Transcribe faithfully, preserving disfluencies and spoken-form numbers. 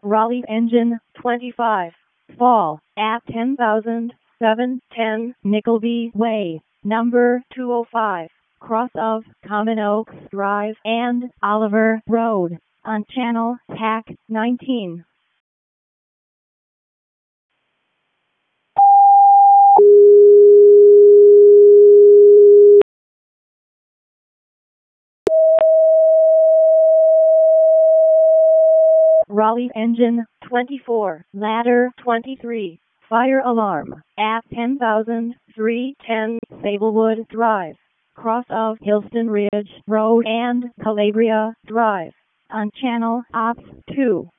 Raleigh Engine twenty-five. Fall at ten thousand seven hundred ten Nickleby Way, number two oh five, cross of Common Oaks Drive and Oliver Road, on Channel Tack nineteen. Raleigh Engine twenty-four, ladder twenty-three, fire alarm at ten thousand three hundred ten Sablewood Drive, cross of Hillston Ridge Road and Calabria Drive, on Channel Ops two.